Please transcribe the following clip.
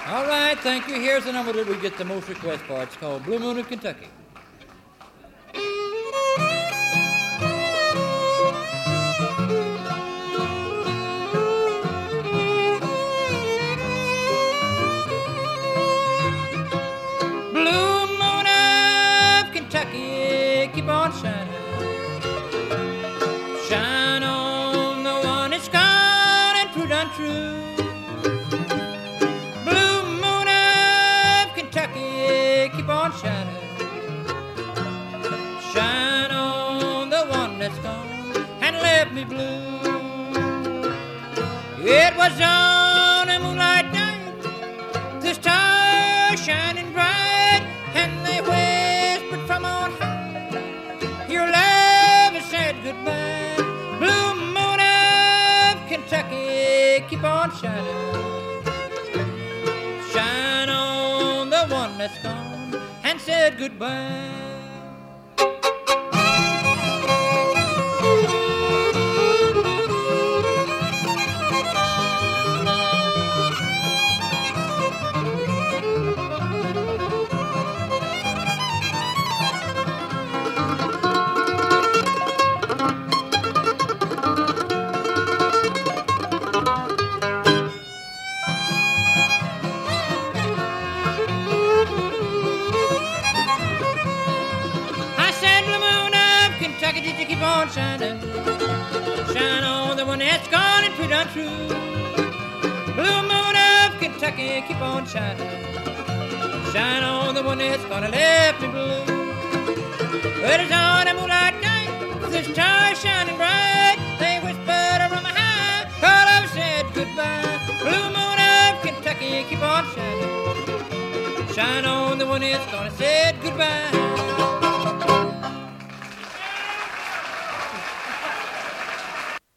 All right, thank you. Here's the number that we get the most requests for. It's called Blue Moon of Kentucky. Blue moon of Kentucky, keep on shining. Shine on the one that's gone and proved untrue. Blue moon of Kentucky, keep on shining. Shine on the one that's gone and left me blue. It was on a moonlight night, the stars shining bright, and they whispered from on high, your love has said goodbye. Blue moon of Kentucky, keep on shining. Shine on the one that's gone and said goodbye. Did you keep on shining? Shine on the one that's gone and proved untrue. Blue moon of Kentucky, keep on shining. Shine on the one that's gone and left me blue. But it's on a moonlight night, the stars shining bright. They whispered from high, all of said goodbye. Blue moon of Kentucky, keep on shining. Shine on the one that's gone and said goodbye.